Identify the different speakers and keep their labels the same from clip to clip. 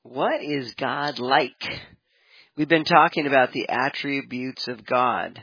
Speaker 1: What is God like? We've been talking about the attributes of God.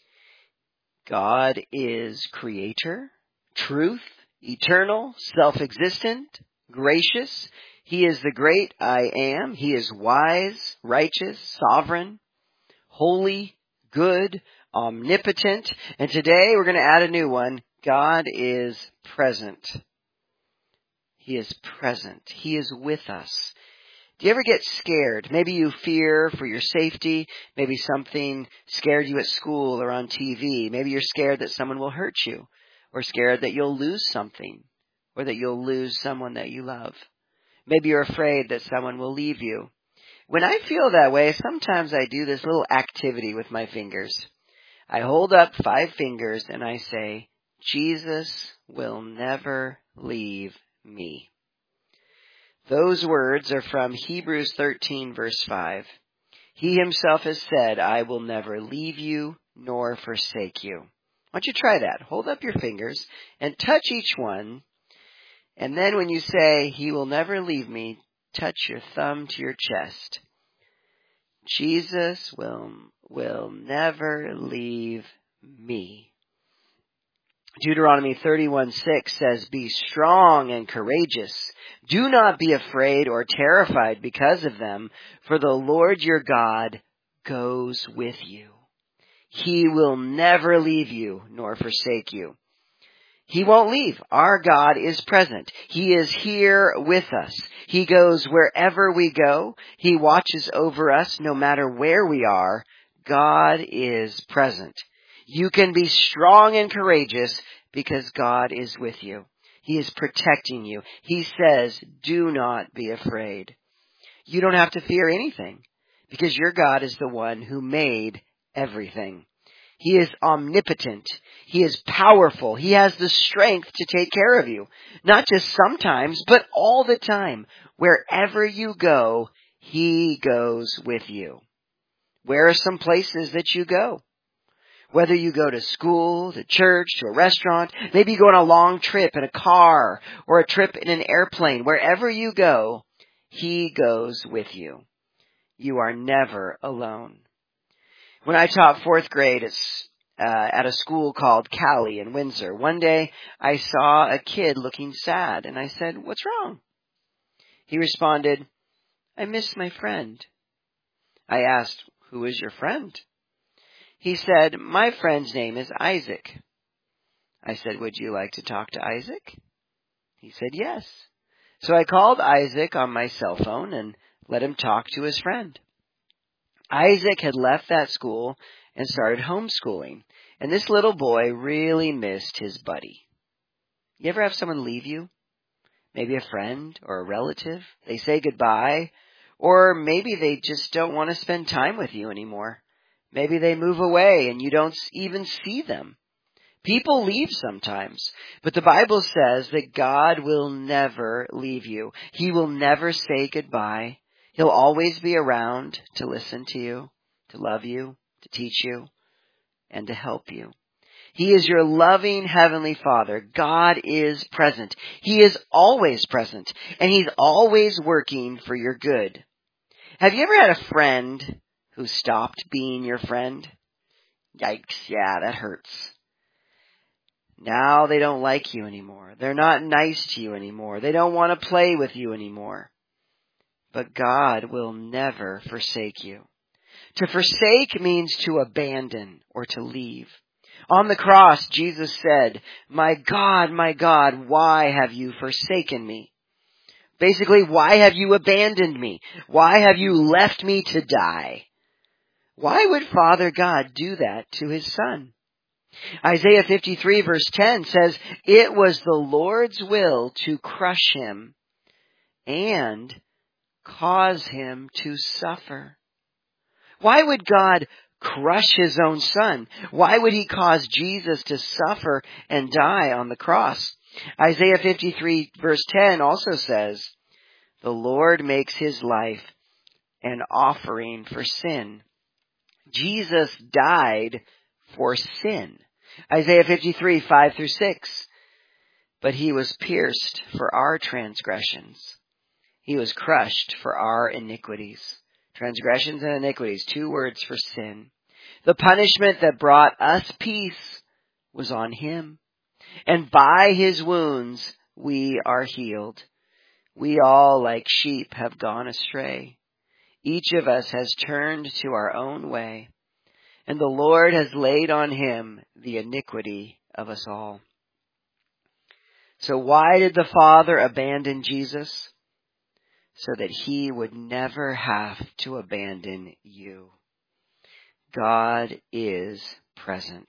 Speaker 1: God is creator, truth, eternal, self-existent, gracious. He is the great I am. He is wise, righteous, sovereign, holy, good, omnipotent. And today we're going to add a new one. God is present. He is present. He is with us. Do you ever get scared? Maybe you fear for your safety. Maybe something scared you at school or on TV. Maybe you're scared that someone will hurt you, or scared that you'll lose something, or that you'll lose someone that you love. Maybe you're afraid that someone will leave you. When I feel that way, sometimes I do this little activity with my fingers. I hold up 5 fingers and I say, Jesus will never leave me. Those words are from Hebrews 13, verse 5. He himself has said, I will never leave you nor forsake you. Why don't you try that? Hold up your fingers and touch each one. And then when you say, he will never leave me, touch your thumb to your chest. Jesus will never leave me. Deuteronomy 31:6 says, be strong and courageous. Do not be afraid or terrified because of them, for the Lord your God goes with you. He will never leave you nor forsake you. He won't leave. Our God is present. He is here with us. He goes wherever we go. He watches over us no matter where we are. God is present. You can be strong and courageous because God is with you. He is protecting you. He says, do not be afraid. You don't have to fear anything because your God is the one who made everything. He is omnipotent. He is powerful. He has the strength to take care of you. Not just sometimes, but all the time. Wherever you go, He goes with you. Where are some places that you go? Whether you go to school, to church, to a restaurant, maybe you go on a long trip in a car or a trip in an airplane. Wherever you go, He goes with you. You are never alone. When I taught 4th grade at a school called Cali in Windsor, one day I saw a kid looking sad, and I said, what's wrong? He responded, I miss my friend. I asked, who is your friend? He said, my friend's name is Isaac. I said, would you like to talk to Isaac? He said, yes. So I called Isaac on my cell phone and let him talk to his friend. Isaac had left that school and started homeschooling, and this little boy really missed his buddy. You ever have someone leave you? Maybe a friend or a relative. They say goodbye, or maybe they just don't want to spend time with you anymore. Maybe they move away and you don't even see them. People leave sometimes, but the Bible says that God will never leave you. He will never say goodbye. He'll always be around to listen to you, to love you, to teach you, and to help you. He is your loving Heavenly Father. God is present. He is always present, and He's always working for your good. Have you ever had a friend who stopped being your friend? Yikes, yeah, that hurts. Now they don't like you anymore. They're not nice to you anymore. They don't want to play with you anymore. But God will never forsake you. To forsake means to abandon or to leave. On the cross, Jesus said, my God, why have you forsaken me? Basically, why have you abandoned me? Why have you left me to die? Why would Father God do that to His Son? Isaiah 53 verse 10 says, it was the Lord's will to crush Him and cause Him to suffer. Why would God crush His own Son? Why would He cause Jesus to suffer and die on the cross? Isaiah 53 verse 10 also says, the Lord makes His life an offering for sin. Jesus died for sin. Isaiah 53, 5 through 6. But He was pierced for our transgressions. He was crushed for our iniquities. Transgressions and iniquities, 2 words for sin. The punishment that brought us peace was on him. And by his wounds we are healed. We all, like sheep, have gone astray. Each of us has turned to our own way. And the Lord has laid on him the iniquity of us all. So why did the Father abandon Jesus? So that he would never have to abandon you. God is present.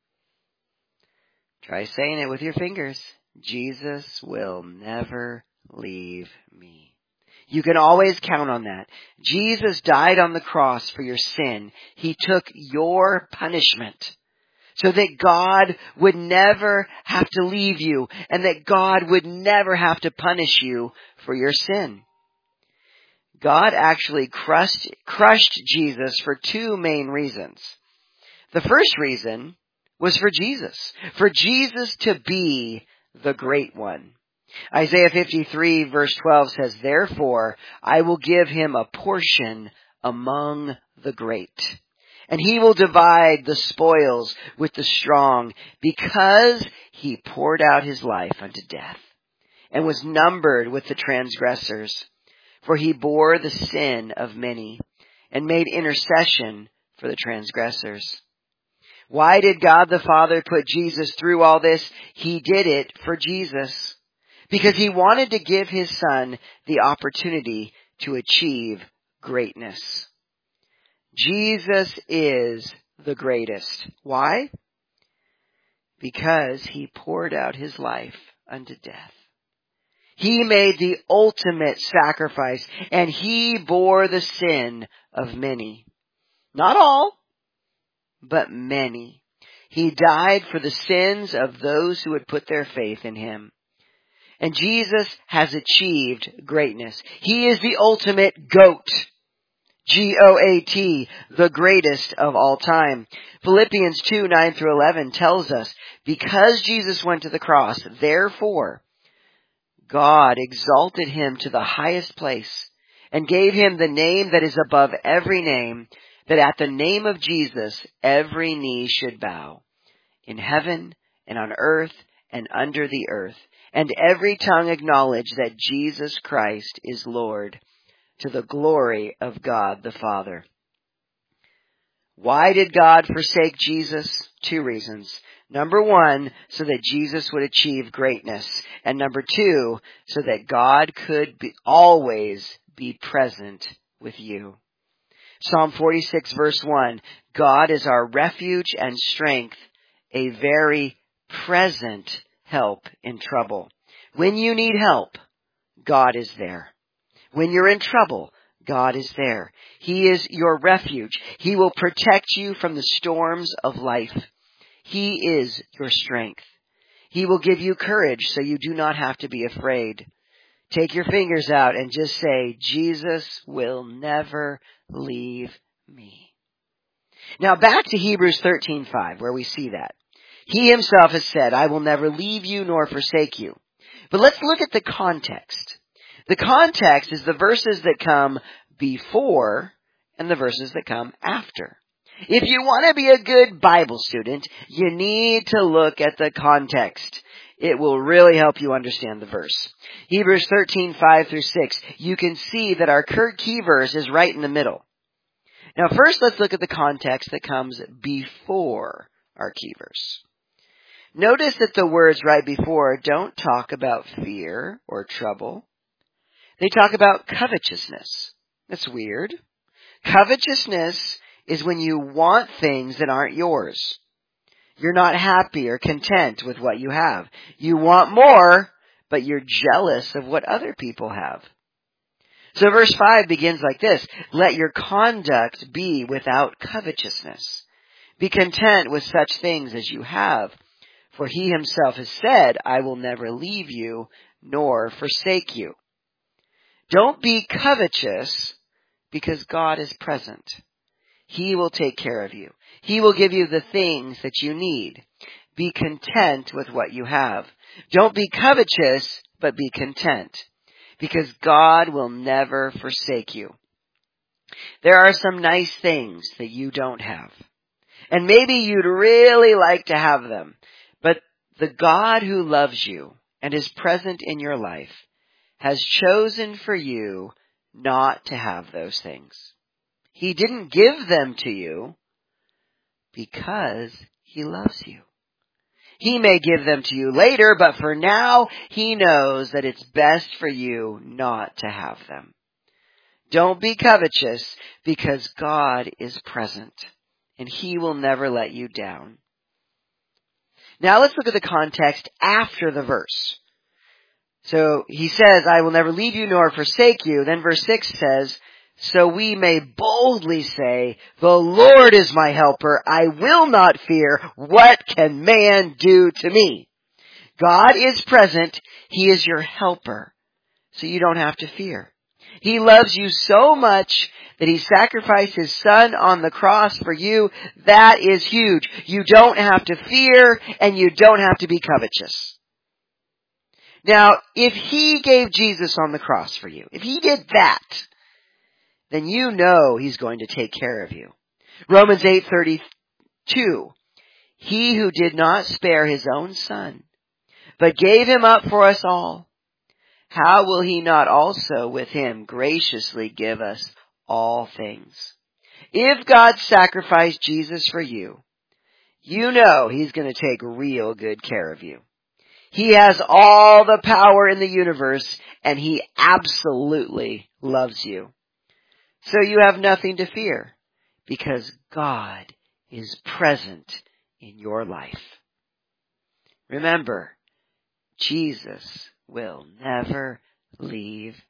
Speaker 1: Try saying it with your fingers. Jesus will never leave me. You can always count on that. Jesus died on the cross for your sin. He took your punishment so that God would never have to leave you and that God would never have to punish you for your sin. God actually crushed Jesus for 2 main reasons. The first reason was for Jesus to be the great one. Isaiah 53 verse 12 says, "Therefore I will give him a portion among the great, and he will divide the spoils with the strong, because he poured out his life unto death, and was numbered with the transgressors. For he bore the sin of many, and made intercession for the transgressors." Why did God the Father put Jesus through all this? He did it for Jesus, because he wanted to give his Son the opportunity to achieve greatness. Jesus is the greatest. Why? Because he poured out his life unto death. He made the ultimate sacrifice, and he bore the sin of many. Not all, but many. He died for the sins of those who would put their faith in him. And Jesus has achieved greatness. He is the ultimate GOAT. G-O-A-T, the greatest of all time. Philippians 2, 9 through 11 tells us, because Jesus went to the cross, therefore God exalted him to the highest place and gave him the name that is above every name, that at the name of Jesus every knee should bow, in heaven and on earth and under the earth, and every tongue acknowledge that Jesus Christ is Lord, to the glory of God the Father. Why did God forsake Jesus? 2 reasons. Number 1, so that Jesus would achieve greatness. And number 2, so that God could always be present with you. Psalm 46 verse 1, God is our refuge and strength, a very present help in trouble. When you need help, God is there. When you're in trouble, God is there. He is your refuge. He will protect you from the storms of life. He is your strength. He will give you courage so you do not have to be afraid. Take your fingers out and just say, Jesus will never leave me. Now back to Hebrews 13:5, where we see that. He himself has said, I will never leave you nor forsake you. But let's look at the context. The context is the verses that come before and the verses that come after. If you want to be a good Bible student, you need to look at the context. It will really help you understand the verse. Hebrews 13:5 through 6, you can see that our key verse is right in the middle. Now first let's look at the context that comes before our key verse. Notice that the words right before don't talk about fear or trouble. They talk about covetousness. That's weird. Covetousness is when you want things that aren't yours. You're not happy or content with what you have. You want more, but you're jealous of what other people have. So verse 5 begins like this. Let your conduct be without covetousness. Be content with such things as you have. For he himself has said, I will never leave you nor forsake you. Don't be covetous because God is present. He will take care of you. He will give you the things that you need. Be content with what you have. Don't be covetous, but be content. because God will never forsake you. There are some nice things that you don't have, and maybe you'd really like to have them, but the God who loves you and is present in your life has chosen for you not to have those things. He didn't give them to you because He loves you. He may give them to you later, but for now, He knows that it's best for you not to have them. Don't be covetous, because God is present, and He will never let you down. Now let's look at the context after the verse. So He says, I will never leave you nor forsake you. Then verse 6 says, so we may boldly say, the Lord is my helper. I will not fear. What can man do to me? God is present. He is your helper. So you don't have to fear. He loves you so much that He sacrificed His Son on the cross for you. That is huge. You don't have to fear, and you don't have to be covetous. Now, if He gave Jesus on the cross for you, if He did that, then you know He's going to take care of you. Romans 8:32, He who did not spare His own Son, but gave Him up for us all, how will He not also with Him graciously give us all things? If God sacrificed Jesus for you, you know He's going to take real good care of you. He has all the power in the universe, and He absolutely loves you. So you have nothing to fear, because God is present in your life. Remember, Jesus will never leave